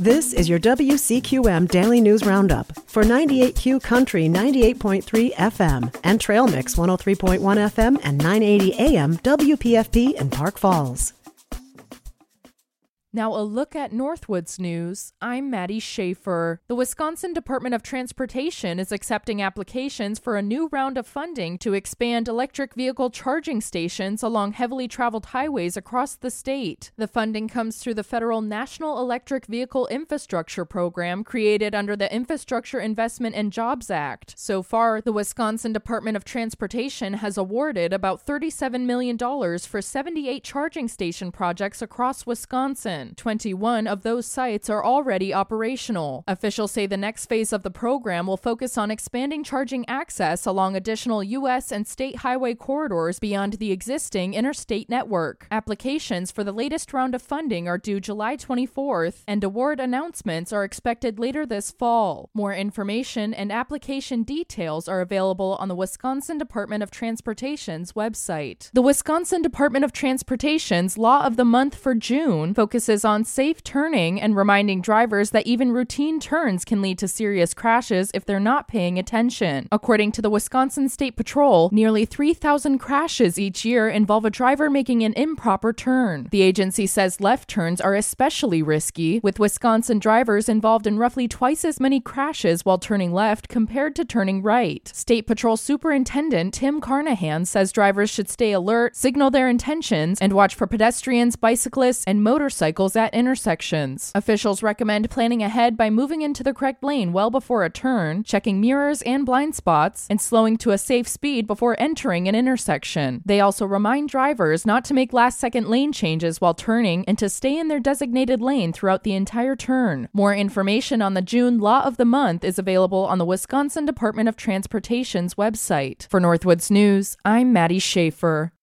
This is your WCQM Daily News Roundup for 98Q Country 98.3 FM and Trail Mix 103.1 FM and 980 AM WPFP in Park Falls. Now a look at Northwoods news. I'm Maddie Schaefer. The Wisconsin Department of Transportation is accepting applications for a new round of funding to expand electric vehicle charging stations along heavily traveled highways across the state. The funding comes through the federal National Electric Vehicle Infrastructure Program created under the Infrastructure Investment and Jobs Act. So far, the Wisconsin Department of Transportation has awarded about $37 million for 78 charging station projects across Wisconsin. 21 of those sites are already operational. Officials say the next phase of the program will focus on expanding charging access along additional U.S. and state highway corridors beyond the existing interstate network. Applications for the latest round of funding are due July 24th, and award announcements are expected later this fall. More information and application details are available on the Wisconsin Department of Transportation's website. The Wisconsin Department of Transportation's Law of the Month for June focuses on safe turning and reminding drivers that even routine turns can lead to serious crashes if they're not paying attention. According to the Wisconsin State Patrol, nearly 3,000 crashes each year involve a driver making an improper turn. The agency says left turns are especially risky, with Wisconsin drivers involved in roughly twice as many crashes while turning left compared to turning right. State Patrol Superintendent Tim Carnahan says drivers should stay alert, signal their intentions, and watch for pedestrians, bicyclists, and motorcycles at intersections. Officials recommend planning ahead by moving into the correct lane well before a turn, checking mirrors and blind spots, and slowing to a safe speed before entering an intersection. They also remind drivers not to make last-second lane changes while turning and to stay in their designated lane throughout the entire turn. More information on the June Law of the Month is available on the Wisconsin Department of Transportation's website. For Northwoods News, I'm Maddie Schaefer.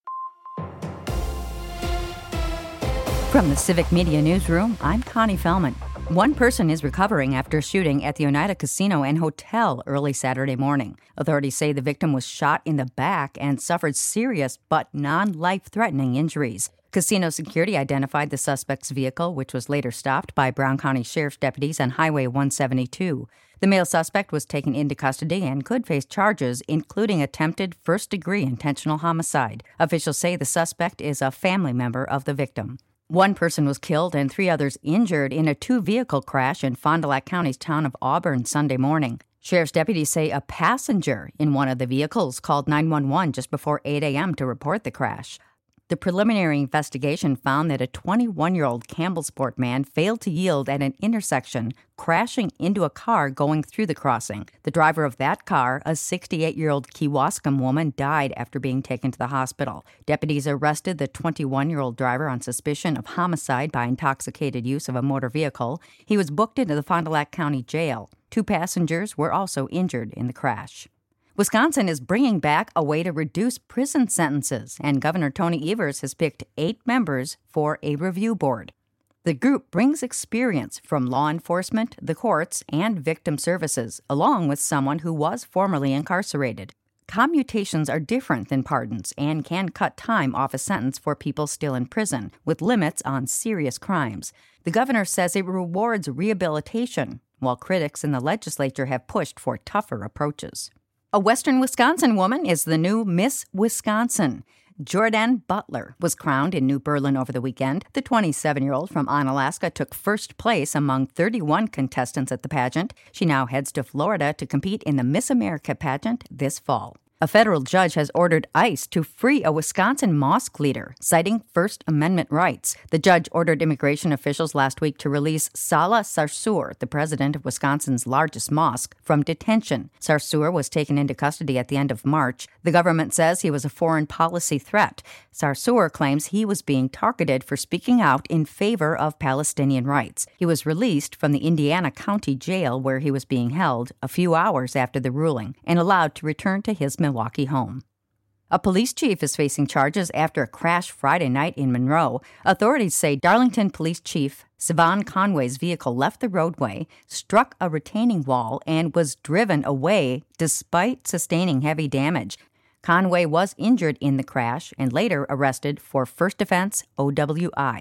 From the Civic Media Newsroom, I'm Connie Fellman. One person is recovering after a shooting at the Oneida Casino and Hotel early Saturday morning. Authorities say the victim was shot in the back and suffered serious but non-life-threatening injuries. Casino security identified the suspect's vehicle, which was later stopped by Brown County Sheriff's deputies on Highway 172. The male suspect was taken into custody and could face charges, including attempted first-degree intentional homicide. Officials say the suspect is a family member of the victim. One person was killed and 3 others injured in a 2-vehicle crash in Fond du Lac County's town of Auburn Sunday morning. Sheriff's deputies say a passenger in one of the vehicles called 911 just before 8 a.m. to report the crash. The preliminary investigation found that a 21-year-old Campbellsport man failed to yield at an intersection, crashing into a car going through the crossing. The driver of that car, a 68-year-old Kewaskum woman, died after being taken to the hospital. Deputies arrested the 21-year-old driver on suspicion of homicide by intoxicated use of a motor vehicle. He was booked into the Fond du Lac County Jail. 2 passengers were also injured in the crash. Wisconsin is bringing back a way to reduce prison sentences, and Governor Tony Evers has picked 8 members for a review board. The group brings experience from law enforcement, the courts, and victim services, along with someone who was formerly incarcerated. Commutations are different than pardons and can cut time off a sentence for people still in prison, with limits on serious crimes. The governor says it rewards rehabilitation, while critics in the legislature have pushed for tougher approaches. A Western Wisconsin woman is the new Miss Wisconsin. Jordan Butler was crowned in New Berlin over the weekend. The 27-year-old from Onalaska took first place among 31 contestants at the pageant. She now heads to Florida to compete in the Miss America pageant this fall. A federal judge has ordered ICE to free a Wisconsin mosque leader, citing First Amendment rights. The judge ordered immigration officials last week to release Salah Sarsour, the president of Wisconsin's largest mosque, from detention. Sarsour was taken into custody at the end of March. The government says he was a foreign policy threat. Sarsour claims he was being targeted for speaking out in favor of Palestinian rights. He was released from the Indiana County Jail where he was being held a few hours after the ruling and allowed to return to his Milwaukee home. A police chief is facing charges after a crash Friday night in Monroe. Authorities say Darlington Police Chief Siobhan Conway's vehicle left the roadway, struck a retaining wall, and was driven away despite sustaining heavy damage. Conway was injured in the crash and later arrested for first offense OWI.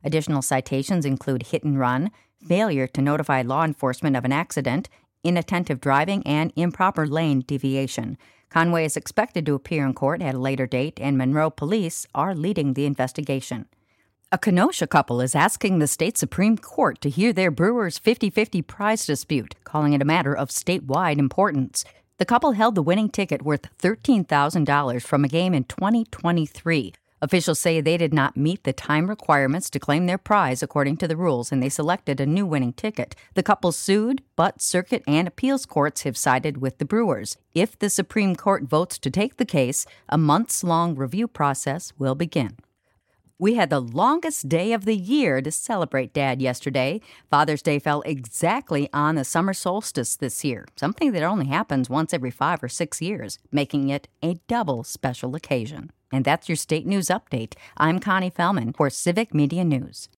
Additional citations include hit and run, failure to notify law enforcement of an accident, inattentive driving, and improper lane deviation. Conway is expected to appear in court at a later date, and Monroe police are leading the investigation. A Kenosha couple is asking the state Supreme Court to hear their Brewers 50-50 prize dispute, calling it a matter of statewide importance. The couple held the winning ticket worth $13,000 from a game in 2023. Officials say they did not meet the time requirements to claim their prize according to the rules, and they selected a new winning ticket. The couple sued, but circuit and appeals courts have sided with the Brewers. If the Supreme Court votes to take the case, a months-long review process will begin. We had the longest day of the year to celebrate Dad yesterday. Father's Day fell exactly on the summer solstice this year, something that only happens once every 5 or 6 years, making it a double special occasion. And that's your State News Update. I'm Connie Fellman for Civic Media News.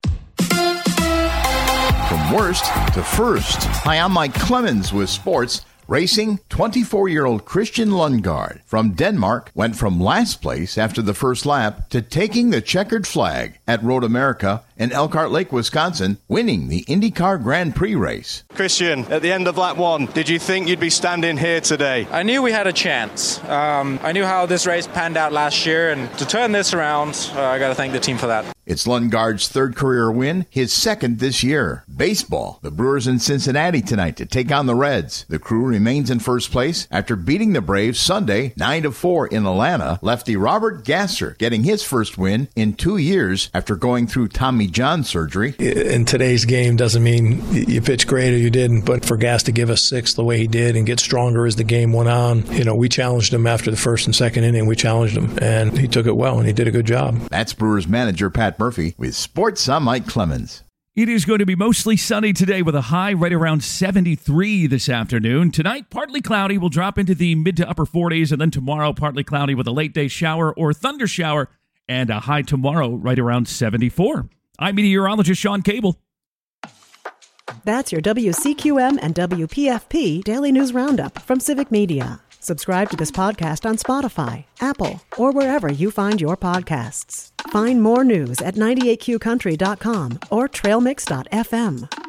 From worst to first. Hi, I'm Mike Clemens with sports. Racing, 24-year-old Christian Lundgaard from Denmark went from last place after the first lap to taking the checkered flag at Road America in Elkhart Lake, Wisconsin, winning the IndyCar Grand Prix race. Christian, at the end of lap 1, did you think you'd be standing here today? I knew we had a chance. I knew how this race panned out last year, and to turn this around, I got to thank the team for that. It's Lundgaard's third career win, his second this year. Baseball, the Brewers in Cincinnati tonight to take on the Reds. The Crew remains in first place after beating the Braves Sunday 9-4 in Atlanta. Lefty Robert Gasser getting his first win in 2 years after going through Tommy John surgery. In today's game doesn't mean you pitch great or you didn't, but for Gas to give us 6 the way he did and get stronger as the game went on, we challenged him after the first and second inning. We challenged him, and he took it well, and he did a good job. That's Brewers manager Pat Murphy with sports. I'm Mike Clemens. It is going to be mostly sunny today with a high right around 73 this afternoon. Tonight, partly cloudy, will drop into the mid to upper 40s, and then tomorrow, partly cloudy with a late day shower or thunder shower, and a high tomorrow right around 74. I'm meteorologist Sean Cable. That's your WCQM and WPFP Daily News Roundup from Civic Media. Subscribe to this podcast on Spotify, Apple, or wherever you find your podcasts. Find more news at 98qcountry.com or trailmix.fm.